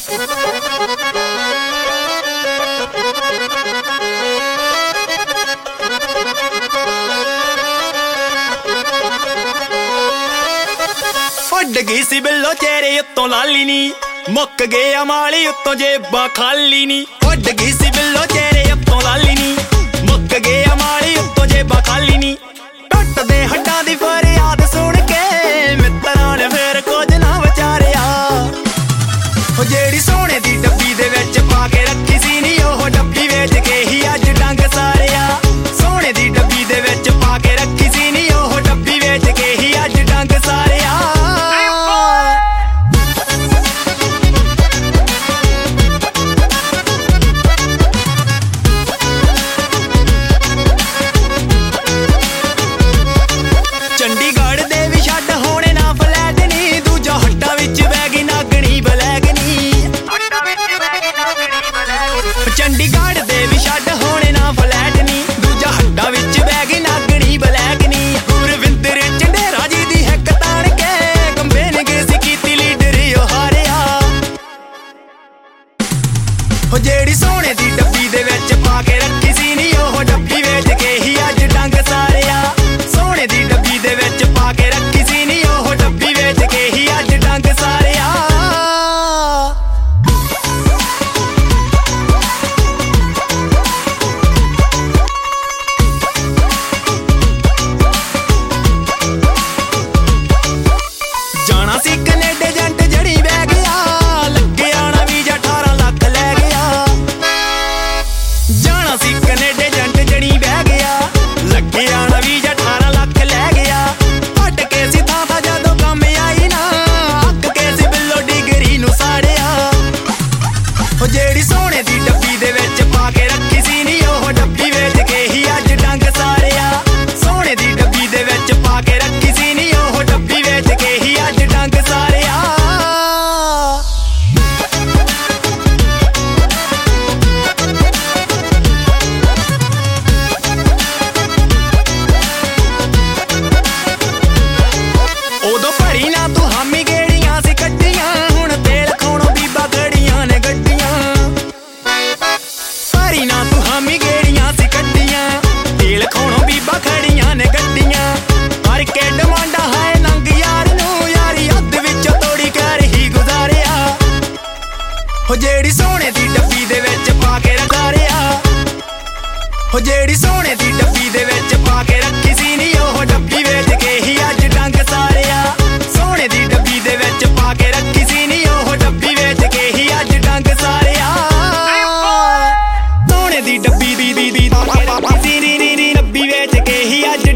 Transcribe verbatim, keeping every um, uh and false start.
ਉੱਡ गई सी बिल्लो चेहरे उत्तों लाली नी मुक गया माली उत्तों जेबा खाली नी ਉੱਡ गई सी बिल्लो चेहरे उत्तों लाली नी मुक गया माली उत्तों जेबा खाली नी टुट दे हड्डां दी फरियाद सुन के मित्तरां ने फिर कुछ ना विचारिया ओ जेड़ी सोने दी डब्बी दे विच पा के रखी सी नी ओह डब्बी वेच के ही अज डंग सारिया सोने दी डब्बी दे विच पा के रखी सी नी ओह डब्बी वेच के ही अज डंग सारिया चंडीगढ़ दे भी छड्ड होने ना फ्लैट नी दूजा हड्डा विच बैग नागणी ब्लैक नी गुरविंदर चंडेरा जी दी हिक ताण के कंबे ने गेसी कीती लीडर ओ हारिया हो जेड़ी सोने दी डब्बी दे विच पा के रखी सी नी ओह डब्बी वेच के ही अज डंग सारिया सोने दी डब्बी दे विच पा के रखी सी नी ओह डब्बी वेच के ही अज डंग सारिया जेड़ी सोने दी डब्बी दे विच पा के रखी सी नी ओह डब्बी वेच के ही अज डंग सारिया सोने दी डब्बी दे विच पा के रखी सी नी ओह डब्बी वेच के ही अज डंग सारिया उदों भरी ना तू हामी गेड़ियां सी कड्डियां हुण तेल खाणों बीबा गड़ियां ने गड्डियां ना तू हामी गेड़ियां सी कड्डियां तेल खाणों बीबा खड़ियां ने गड्डियां हर के डिमांडा है नंग यार नू यारी हद विच तोड़ी कर ही गुजारिया हो जेड़ी सोने दी डब्बी दे विच पा के रखा रिया हो जेड़ी सोने दी डब्बी दे विच पा के रखी सी नी ओह डब्बी वेच के ही अज डंग सारिया सोने दी डब्बी दे विच पा के रखी सी नी ओह डब्बी वेच के ही अज डंग सारिया दी डब्बी दी दी दी दी दी दी डब्बी वेच के ही अज